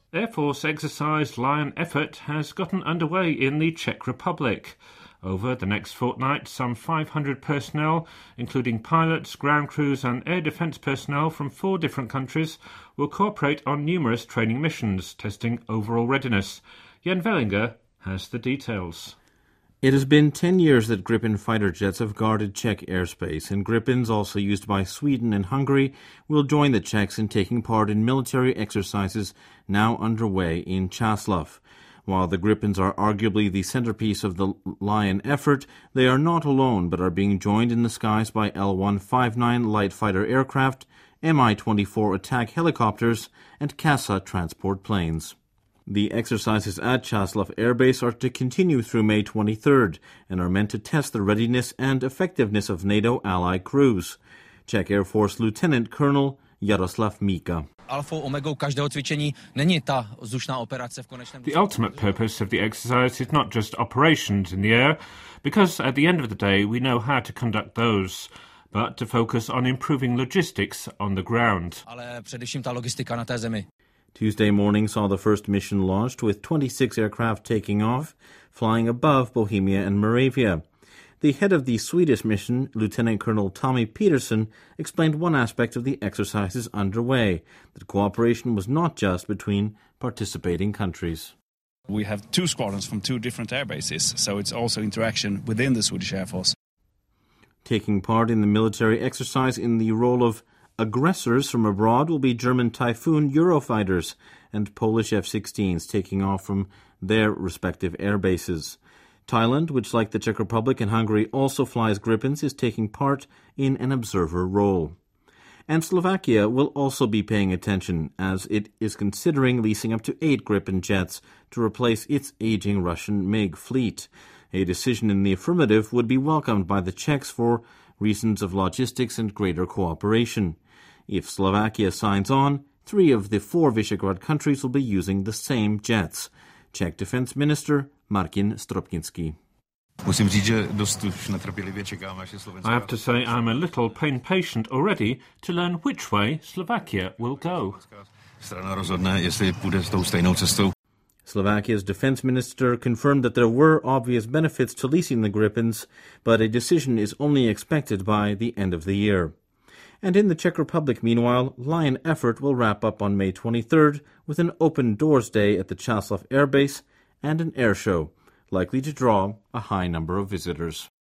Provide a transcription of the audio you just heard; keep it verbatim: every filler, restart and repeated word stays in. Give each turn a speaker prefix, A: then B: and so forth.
A: Air Force exercise Lion Effort has gotten underway in the Czech Republic. Over the next fortnight, some five hundred personnel, including pilots, ground crews and air defence personnel from four different countries, will cooperate on numerous training missions, testing overall readiness. Jan Vellinger has the details.
B: It has been ten years that Gripen fighter jets have guarded Czech airspace, and Gripens, also used by Sweden and Hungary, will join the Czechs in taking part in military exercises now underway in Čáslav. While the Gripens are arguably the centerpiece of the Lion effort, they are not alone, but are being joined in the skies by L one fifty-nine light fighter aircraft, M I twenty-four attack helicopters, and CASA transport planes. The exercises at Čáslav Air Base are to continue through May twenty-third and are meant to test the readiness and effectiveness of NATO ally crews. Czech Air Force Lieutenant Colonel Jaroslav Mika.
A: The ultimate purpose of the exercise is not just operations in the air, because at the end of the day we know how to conduct those, but to focus on improving logistics on the ground.
B: Tuesday morning saw the first mission launched, with twenty-six aircraft taking off, flying above Bohemia and Moravia. The head of the Swedish mission, Lieutenant Colonel Tommy Peterson, explained one aspect of the exercises underway, that cooperation was not just between participating countries.
C: We have two squadrons from two different air bases, so it's also interaction within the Swedish Air Force.
B: Taking part in the military exercise in the role of aggressors from abroad will be German Typhoon Eurofighters and Polish F sixteens taking off from their respective air bases. Thailand, which like the Czech Republic and Hungary also flies Gripens, is taking part in an observer role. And Slovakia will also be paying attention, as it is considering leasing up to eight Gripen jets to replace its aging Russian MiG fleet. A decision in the affirmative would be welcomed by the Czechs for reasons of logistics and greater cooperation. If Slovakia signs on, three of the four Visegrad countries will be using the same jets. Czech Defense Minister Martin Stropnický.
A: I have to say I'm a little impatient already to learn which way Slovakia will go.
B: Slovakia's defense minister confirmed that there were obvious benefits to leasing the Gripens, but a decision is only expected by the end of the year. And in the Czech Republic, meanwhile, Lion Effort will wrap up on May twenty-third with an open doors day at the Čáslav Air Base and an air show, likely to draw a high number of visitors.